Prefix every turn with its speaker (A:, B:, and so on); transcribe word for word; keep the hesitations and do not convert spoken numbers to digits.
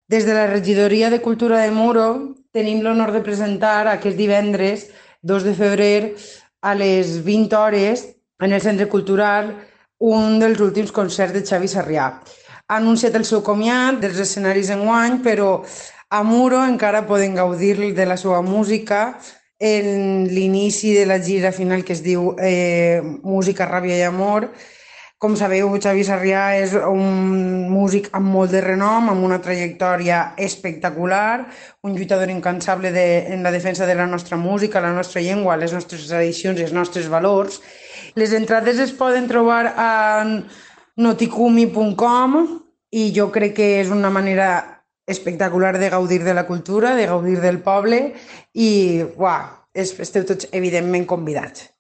A: Des de la Regidoria de Cultura de Muro tenim l'honor de presentar aquest divendres, dos de febrer, a les vint hores, en el Centre Cultural, un dels últims concerts de Xavi Sarrià. Ha anunciat el seu comiat dels escenaris enguany, però a Muro encara poden gaudir de la seva música en l'inici de la gira final que es diu eh, Música, Ràbia i Amor. Com sabeu, Xavi Sarrià és un músic amb molt de renom, amb una trajectòria espectacular, un lluitador incansable de, en la defensa de la nostra música, la nostra llengua, les nostres tradicions i els nostres valors. Les entrades es poden trobar a noticumi punt com i jo crec que és una manera espectacular de gaudir de la cultura, de gaudir del poble i uah, esteu tots evidentment convidats.